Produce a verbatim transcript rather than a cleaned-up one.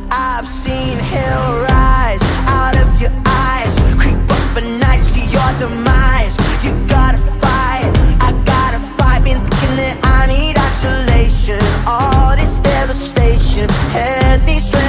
I've seen hell rise out of your eyes, creep up at night to your demise. You gotta fight, I gotta fight. Been thinking that I need isolation. All this devastation, head needs